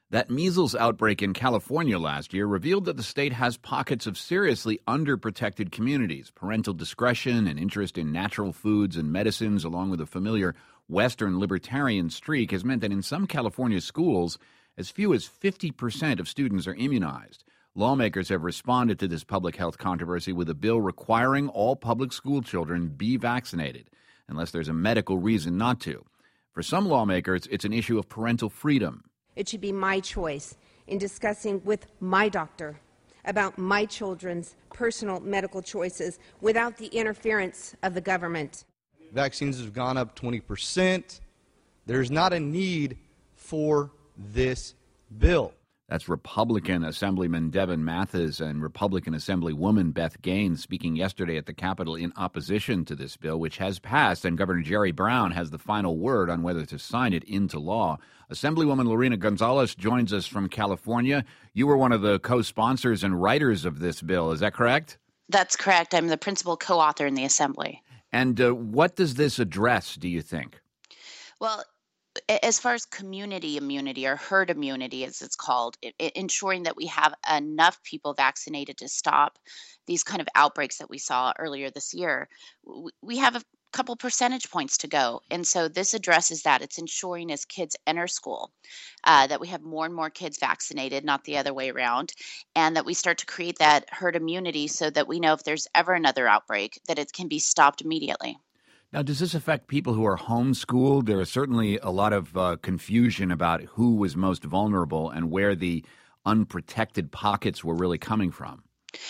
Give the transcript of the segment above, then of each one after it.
That measles outbreak in California last year revealed that the state has pockets of seriously underprotected communities. Parental discretion and interest in natural foods and medicines, along with a familiar Western libertarian streak, has meant that in some California schools, as few as 50% of students are immunized. Lawmakers have responded to this public health controversy with a bill requiring all public school children be vaccinated, unless there's a medical reason not to. For some lawmakers, it's an issue of parental freedom. It should be my choice in discussing with my doctor about my children's personal medical choices without the interference of the government. Vaccines have gone up 20%. There's not a need for this bill. That's Republican Assemblyman Devin Mathis and Republican Assemblywoman Beth Gaines speaking yesterday at the Capitol in opposition to this bill, which has passed, and Governor Jerry Brown has the final word on whether to sign it into law. Assemblywoman Lorena Gonzalez joins us from California. You were one of the co-sponsors and writers of this bill. Is that correct? That's correct. I'm the principal co-author in the Assembly. And what does this address, do you think? Well, as far as community immunity or herd immunity, as it's called, ensuring that we have enough people vaccinated to stop these kind of outbreaks that we saw earlier this year, we have a couple percentage points to go. And so this addresses that. It's ensuring as kids enter school that we have more and more kids vaccinated, not the other way around, and that we start to create that herd immunity so that we know if there's ever another outbreak, that it can be stopped immediately. Now, does this affect people who are homeschooled? There is certainly a lot of confusion about who was most vulnerable and where the unprotected pockets were really coming from.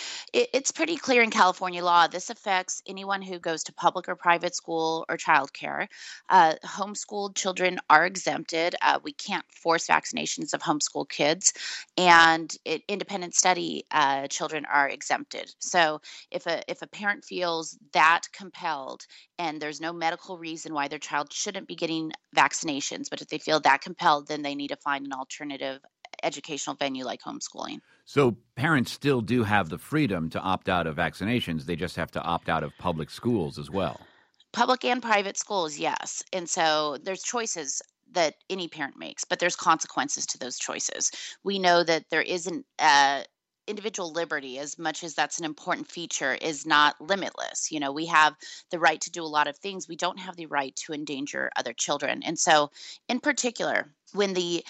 It's pretty clear in California law. This affects anyone who goes to public or private school or childcare. Homeschooled children are exempted. We can't force vaccinations of homeschool kids, and independent study children are exempted. So if a parent feels that compelled and there's no medical reason why their child shouldn't be getting vaccinations, but if they feel that compelled, then they need to find an alternative educational venue like homeschooling. So parents still do have the freedom to opt out of vaccinations. They just have to opt out of public schools as well. Public and private schools, yes. And so there's choices that any parent makes, but there's consequences to those choices. We know that there isn't individual liberty, as much as that's an important feature, is not limitless. You know, we have the right to do a lot of things. We don't have the right to endanger other children. And so in particular, when the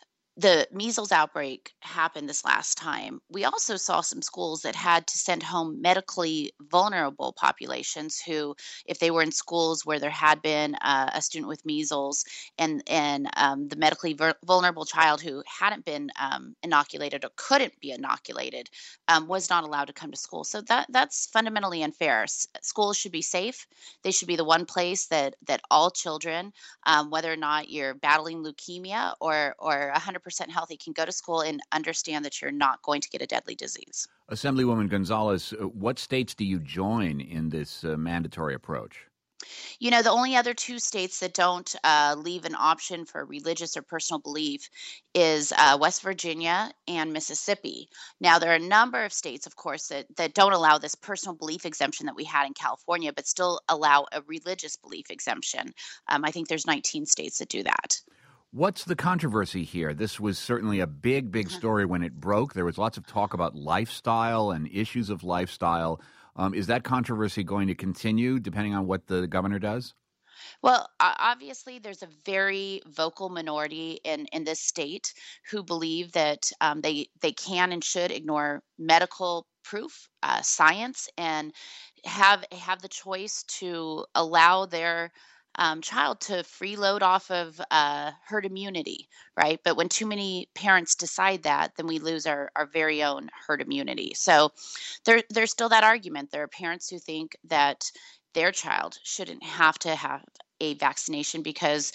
measles outbreak happened this last time, we also saw some schools that had to send home medically vulnerable populations who, if they were in schools where there had been a student with measles and the medically vulnerable child who hadn't been inoculated or couldn't be inoculated, was not allowed to come to school. So that's fundamentally unfair. Schools should be safe. They should be the one place that all children, whether or not you're battling leukemia or 100% healthy, can go to school and understand that you're not going to get a deadly disease. Assemblywoman Gonzalez, what states do you join in this mandatory approach? You know, the only other two states that don't leave an option for religious or personal belief is West Virginia and Mississippi. Now, there are a number of states, of course, that don't allow this personal belief exemption that we had in California, but still allow a religious belief exemption. I think there's 19 states that do that. What's the controversy here? This was certainly a big story when it broke. There was lots of talk about lifestyle and issues of lifestyle. Is that controversy going to continue depending on what the governor does? Well, obviously, there's a very vocal minority in this state who believe that they can and should ignore medical proof, science, and have the choice to allow their child to freeload off of herd immunity, right? But when too many parents decide that, then we lose our very own herd immunity. So there's still that argument. There are parents who think that their child shouldn't have to have a vaccination because,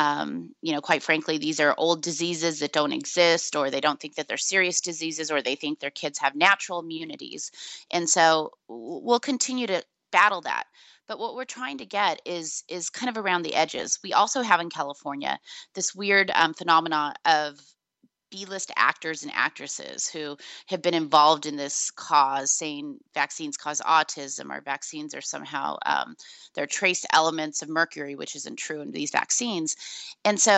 quite frankly, these are old diseases that don't exist, or they don't think that they're serious diseases, or they think their kids have natural immunities. And so we'll continue to battle that. But what we're trying to get is kind of around the edges. We also have in California this weird phenomena of B-list actors and actresses who have been involved in this cause, saying vaccines cause autism or vaccines are somehow there are trace elements of mercury, which isn't true in these vaccines. And so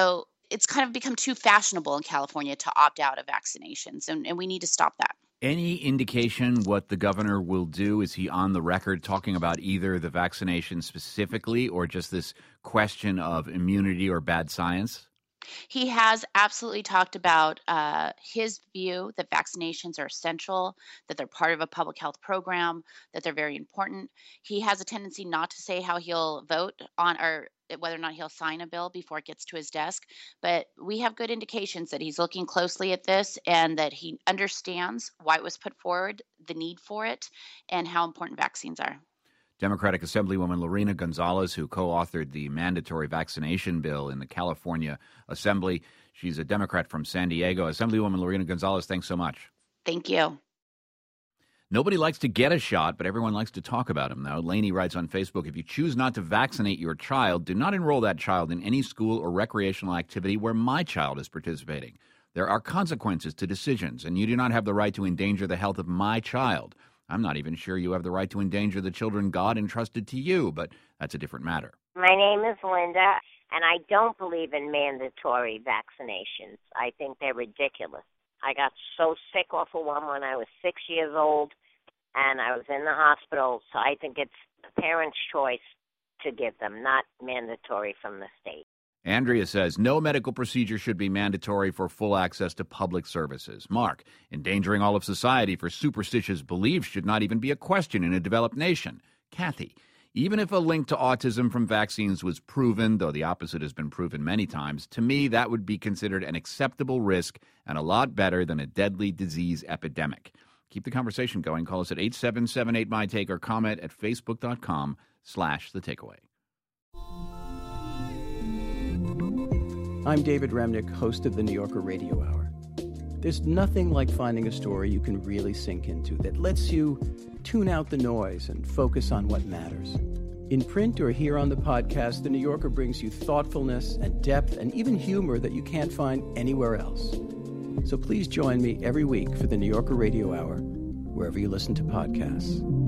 it's kind of become too fashionable in California to opt out of vaccinations, and we need to stop that. Any indication what the governor will do? Is he on the record talking about either the vaccination specifically or just this question of immunity or bad science? He has absolutely talked about his view that vaccinations are essential, that they're part of a public health program, that they're very important. He has a tendency not to say how he'll vote on or whether or not he'll sign a bill before it gets to his desk. But we have good indications that he's looking closely at this and that he understands why it was put forward, the need for it, and how important vaccines are. Democratic Assemblywoman Lorena Gonzalez, who co-authored the mandatory vaccination bill in the California Assembly. She's a Democrat from San Diego. Assemblywoman Lorena Gonzalez, thanks so much. Thank you. Nobody likes to get a shot, but everyone likes to talk about them, though. Lainey writes on Facebook, if you choose not to vaccinate your child, do not enroll that child in any school or recreational activity where my child is participating. There are consequences to decisions, and you do not have the right to endanger the health of my child. I'm not even sure you have the right to endanger the children God entrusted to you, but that's a different matter. My name is Linda, and I don't believe in mandatory vaccinations. I think they're ridiculous. I got so sick off of one when I was 6 years old, and I was in the hospital, so I think it's the parent's choice to give them, not mandatory from the state. Andrea says no medical procedure should be mandatory for full access to public services. Mark, endangering all of society for superstitious beliefs should not even be a question in a developed nation. Kathy, even if a link to autism from vaccines was proven, though the opposite has been proven many times, to me that would be considered an acceptable risk and a lot better than a deadly disease epidemic. Keep the conversation going. Call us at 877-8MY-TAKE or comment at facebook.com/thetakeaway. I'm David Remnick, host of the New Yorker Radio Hour. There's nothing like finding a story you can really sink into that lets you tune out the noise and focus on what matters. In print or here on the podcast, the New Yorker brings you thoughtfulness and depth and even humor that you can't find anywhere else. So please join me every week for the New Yorker Radio Hour, wherever you listen to podcasts.